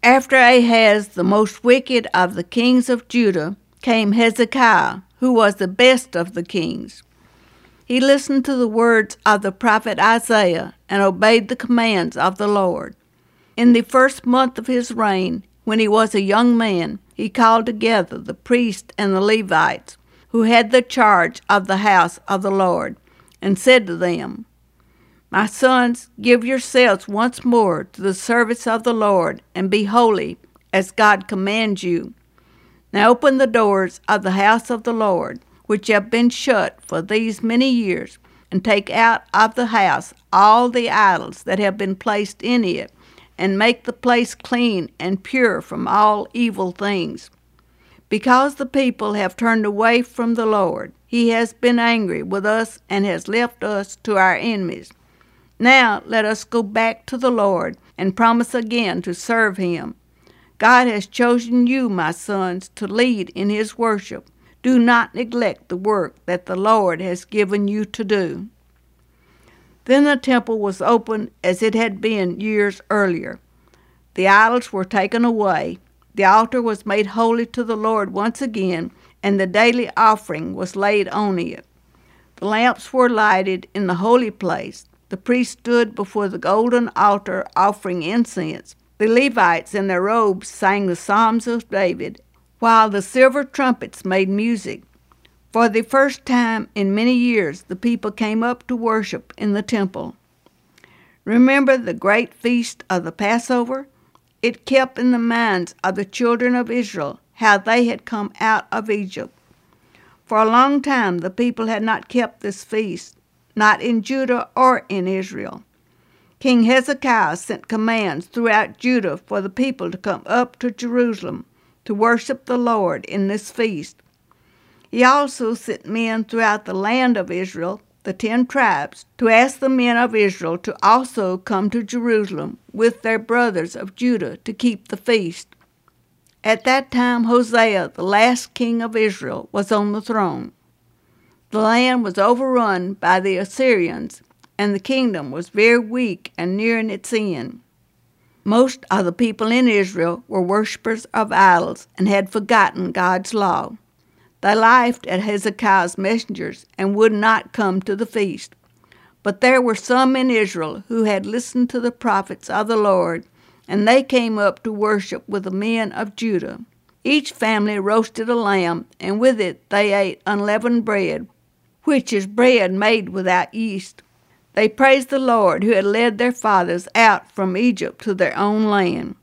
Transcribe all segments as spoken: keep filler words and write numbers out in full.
After Ahaz, the most wicked of the kings of Judah, came Hezekiah, who was the best of the kings. He listened to the words of the prophet Isaiah and obeyed the commands of the Lord. In the first month of his reign, when he was a young man, he called together the priests and the Levites, who had the charge of the house of the Lord, and said to them, "My sons, give yourselves once more to the service of the Lord, and be holy, as God commands you. Now open the doors of the house of the Lord, which have been shut for these many years, and take out of the house all the idols that have been placed in it, and make the place clean and pure from all evil things. Because the people have turned away from the Lord, he has been angry with us and has left us to our enemies. Now let us go back to the Lord and promise again to serve him. God has chosen you, my sons, to lead in his worship. Do not neglect the work that the Lord has given you to do." Then the temple was opened as it had been years earlier. The idols were taken away. The altar was made holy to the Lord once again, and the daily offering was laid on it. The lamps were lighted in the holy place. The priests stood before the golden altar offering incense. The Levites in their robes sang the Psalms of David, while the silver trumpets made music. For the first time in many years, the people came up to worship in the temple. Remember the great feast of the Passover? It kept in the minds of the children of Israel how they had come out of Egypt. For a long time the people had not kept this feast, not in Judah or in Israel. King Hezekiah sent commands throughout Judah for the people to come up to Jerusalem to worship the Lord in this feast. He also sent men throughout the land of Israel, the ten tribes, to ask the men of Israel to also come to Jerusalem with their brothers of Judah to keep the feast. At that time Hosea, the last king of Israel, was on the throne. The land was overrun by the Assyrians, and the kingdom was very weak and nearing its end. Most of the people in Israel were worshippers of idols and had forgotten God's law. They laughed at Hezekiah's messengers and would not come to the feast. But there were some in Israel who had listened to the prophets of the Lord, and they came up to worship with the men of Judah. Each family roasted a lamb, and with it they ate unleavened bread, which is bread made without yeast. They praised the Lord who had led their fathers out from Egypt to their own land.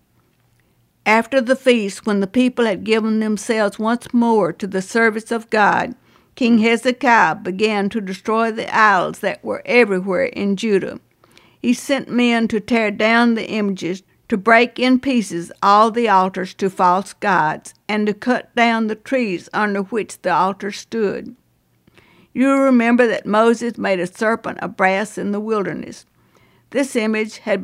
After the feast, when the people had given themselves once more to the service of God, King Hezekiah began to destroy the idols that were everywhere in Judah. He sent men to tear down the images, to break in pieces all the altars to false gods, and to cut down the trees under which the altars stood. You remember that Moses made a serpent of brass in the wilderness. This image had